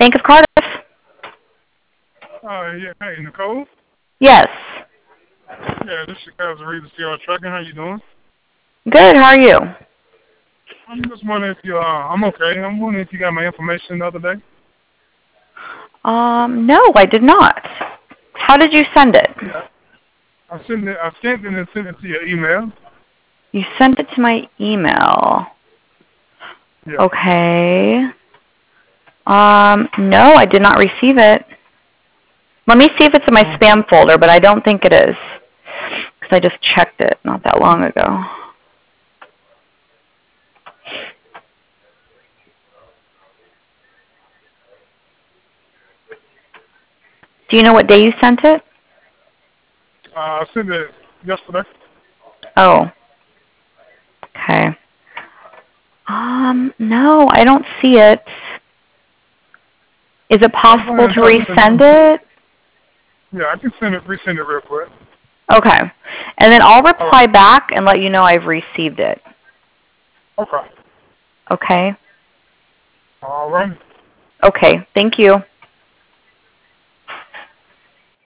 Bank of Cardiff. Yeah, hey, Nicole? Yes. Yeah, this is Kaz Reed, the CR Trucking. How you doing? Good. How are you? I'm just wondering if you, I'm okay. I'm wondering if you got my information the other day. No, I did not. How did you send it? Yeah. I scanned it and sent it to your email. You sent it to my email. Yeah. Okay. No, I did not receive it. Let me see if it's in my spam folder, but I don't think it is. Because I just checked it not that long ago. Do you know what day you sent it? I sent it yesterday. Oh. Okay. No, I don't see it. Is it I'll go ahead possible and to try to send resend it. it? Yeah, I can resend it real quick. Okay. And then I'll All reply right. back and let you know I've received it. Okay. Okay? All right. Okay. Thank you.